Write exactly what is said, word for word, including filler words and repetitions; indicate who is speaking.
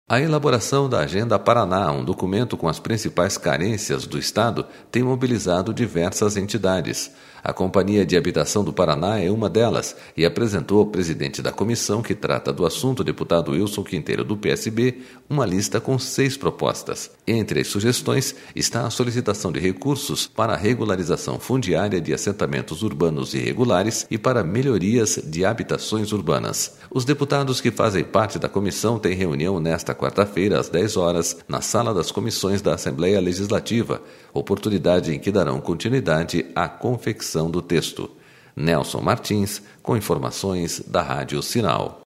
Speaker 1: A elaboração da Agenda Paraná, um documento com as principais carências do Estado, tem mobilizado diversas entidades. A Companhia de Habitação do Paraná é uma delas e apresentou ao presidente da comissão que trata do assunto, deputado Wilson Quinteiro, do P S B, uma lista com seis propostas. Entre as sugestões está a solicitação de recursos para a regularização fundiária de assentamentos urbanos irregulares e para melhorias de habitações urbanas. Os deputados que fazem parte da comissão têm reunião nesta quarta-feira, às dez horas, na Sala das Comissões da Assembleia Legislativa, oportunidade em que darão continuidade à confecção do texto. Nelson Martins, com informações da Rádio Sinal.